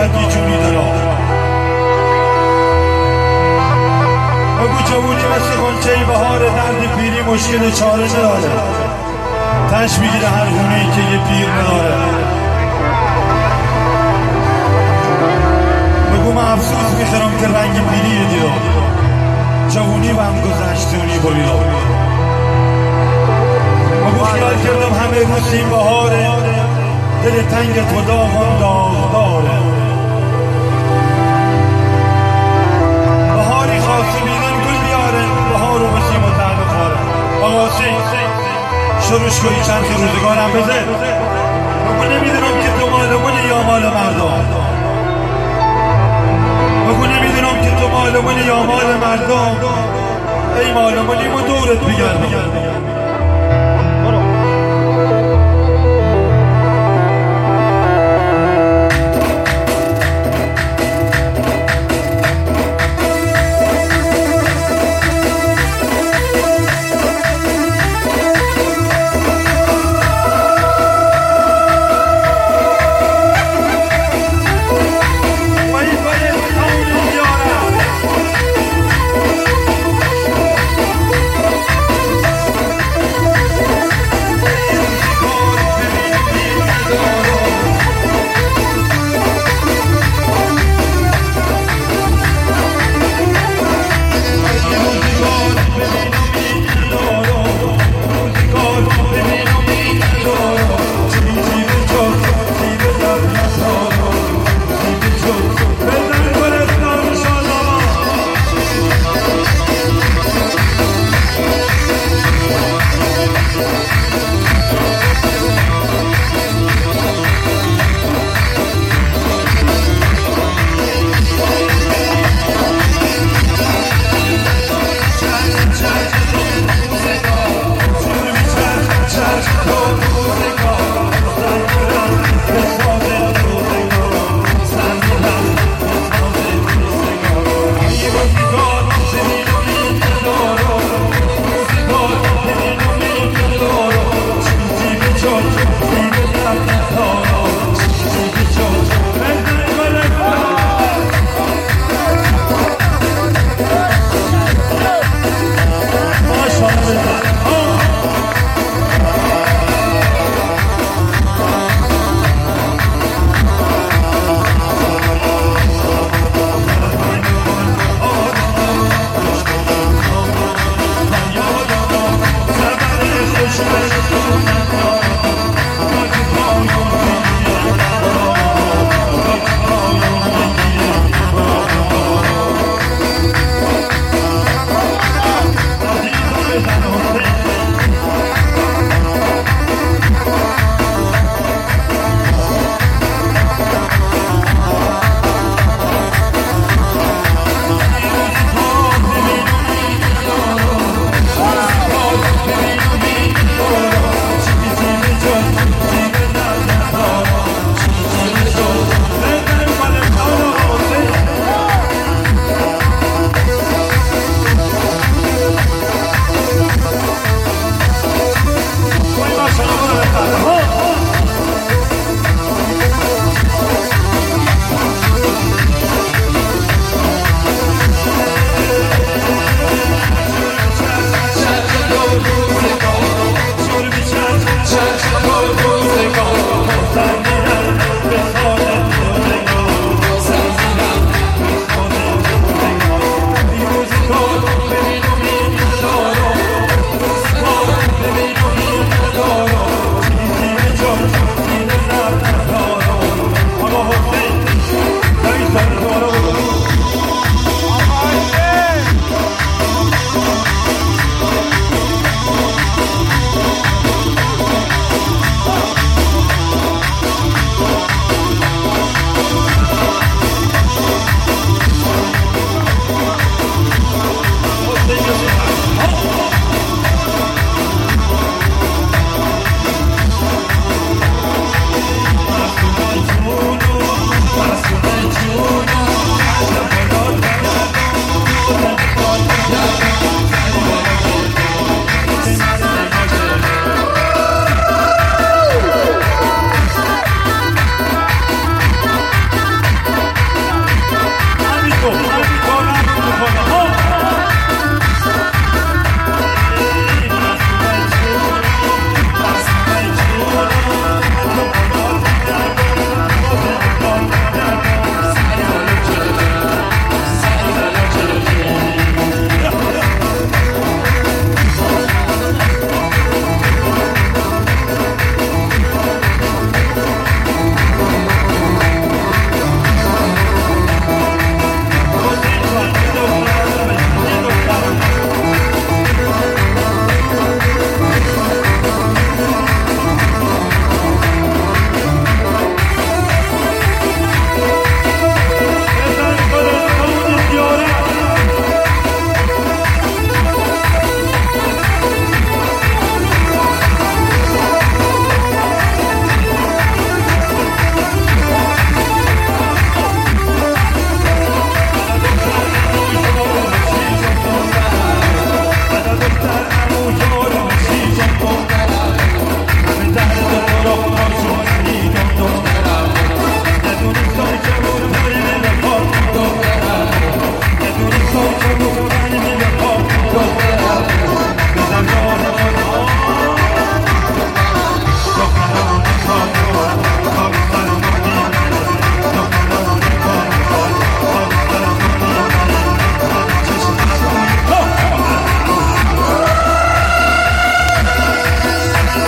راحتی جونی داره. بگو جوونی مثل غنچه بهار، درد پیری مشکل چاره نداره، تش میگیره هر خونه‌ای که یه پیر نداره. بگو من افسوس میخورم که رنگ پیری دیدم، جوونی و هم گذشتونی ببینم. بگو خیال کردم همه روز این بهاره، دل تنگ تو داغم داغداره. بهاری خواسته بیدم گل بیاره، بهار و بسیم و تحت خاره. آقا شروش کنی چند روزگارم بده. بگو نمیدونم که تو مال منی یا مال مردم، بگو نمیدونم که تو مال منی یا مال مردم. ای مال منی ما دورت بگردم.